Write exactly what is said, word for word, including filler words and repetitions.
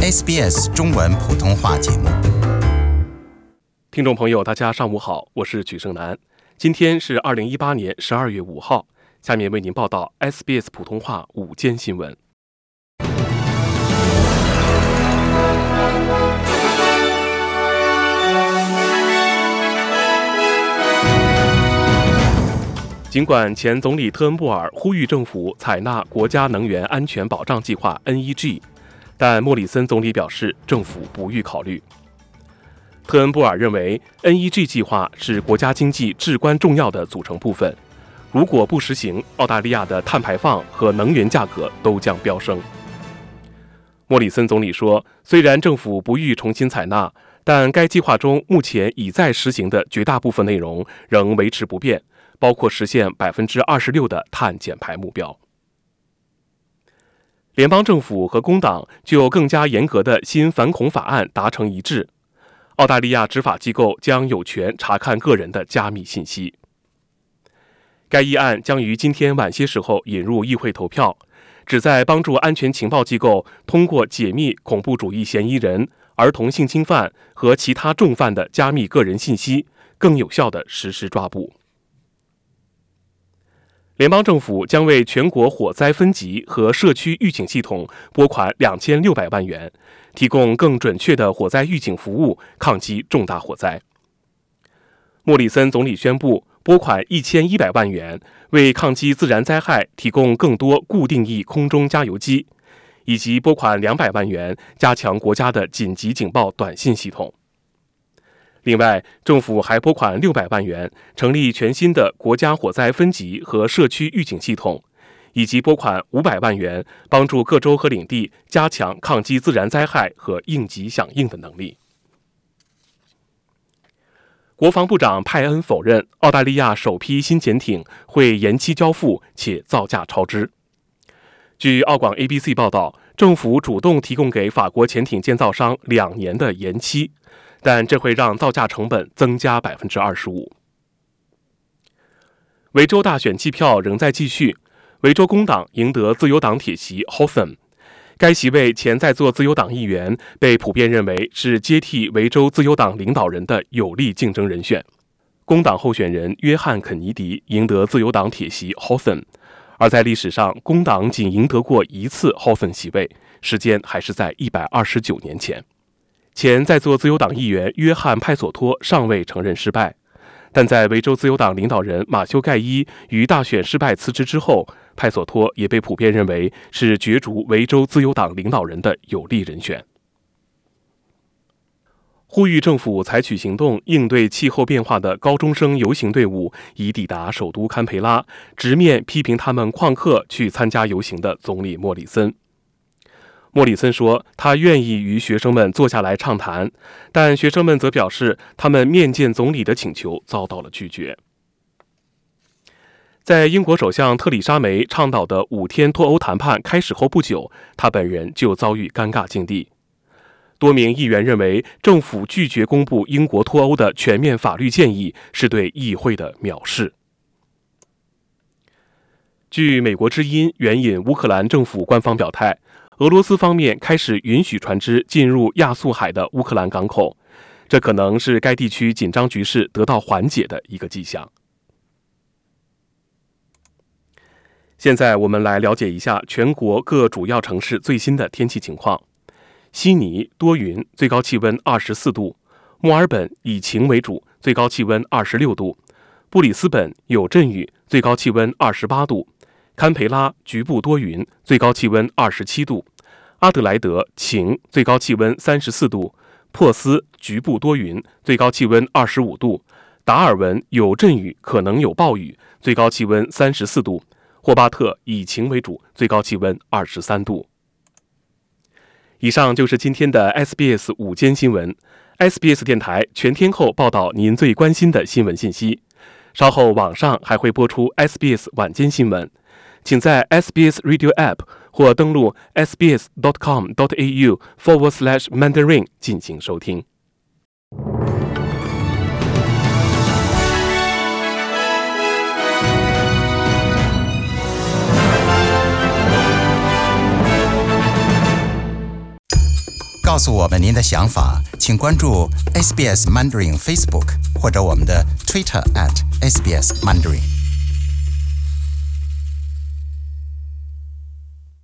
S B S 中文普通话节目。 听众朋友，大家上午好，我是曲胜男。今天是二零一八年十二月五号，下面为您报道 S B S 普通话午间新闻。尽管前总理特恩布尔呼吁政府采纳国家能源安全保障计划 N E G， 但莫里森总理表示政府不予考虑。特恩布尔认为 N E G 计划是国家经济至关重要的组成部分，如果不实行，澳大利亚的碳排放和能源价格都将飙升。莫里森总理说，虽然政府不予重新采纳，但该计划中目前已在实行的绝大部分内容仍维持不变，包括实现 百分之二十六 的碳减排目标。联邦政府和工党就更加严格的新反恐法案达成一致，澳大利亚执法机构将有权查看个人的加密信息。该议案将于今天晚些时候引入议会投票，旨在帮助安全情报机构通过解密恐怖主义嫌疑人、儿童性侵犯和其他重犯的加密个人信息，更有效地实施抓捕。联邦政府将为全国火灾分级和社区预警系统拨款两千六百万元，提供更准确的火灾预警服务，抗击重大火灾。莫里森总理宣布拨款一千一百万元，为抗击自然灾害提供更多固定翼空中加油机，以及拨款两百万元，加强国家的紧急警报短信系统。另外，政府还拨款六百万元，成立全新的国家火灾分级和社区预警系统，以及拨款五百万元，帮助各州和领地加强抗击自然灾害和应急响应的能力。国防部长派恩否认澳大利亚首批新潜艇会延期交付且造价超支。据澳广 A B C 报道，政府主动提供给法国潜艇建造商两年的延期，但这会让造价成本增加 百分之二十五。 维州大选计票仍在继续，维州工党赢得自由党铁席 Hawthorne， 该席位前在座自由党议员被普遍认为是接替维州自由党领导人的有力竞争人选。工党候选人约翰肯尼迪赢得自由党铁席 Hawthorne， 而在历史上工党仅赢得过一次 Hawthorne 席位，时间还是在一百二十九年前。前在座自由党议员约翰派索托尚未承认失败，但在维州自由党领导人马修盖伊于大选失败辞职之后，派索托也被普遍认为是角逐维州自由党领导人的有力人选。呼吁政府采取行动应对气候变化的高中生游行队伍已抵达首都堪培拉，直面批评他们旷课去参加游行的总理莫里森。莫里森说，他愿意与学生们坐下来畅谈，但学生们则表示，他们面见总理的请求遭到了拒绝。在英国首相特里莎梅倡导的五天脱欧谈判开始后不久，他本人就遭遇尴尬境地。多名议员认为，政府拒绝公布英国脱欧的全面法律建议是对议会的藐视。据美国之音援引乌克兰政府官方表态，俄罗斯方面开始允许船只进入亚速海的乌克兰港口，这可能是该地区紧张局势得到缓解的一个迹象。现在我们来了解一下全国各主要城市最新的天气情况。悉尼多云，最高气温二十四度；墨尔本以晴为主，最高气温二十六度；布里斯本有阵雨，最高气温二十八度；堪培拉局部多云，最高气温二十七度；阿德莱德晴，最高气温三十四度；珀斯局部多云，最高气温二十五度；达尔文有阵雨，可能有暴雨，最高气温三十四度；霍巴特以晴为主，最高气温二十三度。以上就是今天的 S B S 午间新闻。S B S 电台全天候报道您最关心的新闻信息。稍后网上还会播出 S B S 晚间新闻，请在 S B S Radio App 或登录 sbs.com.au forward slash Mandarin 进行收听。 告诉我们您的想法，请关注 S B S Mandarin Facebook 或者我们的 Twitter at S B S Mandarin。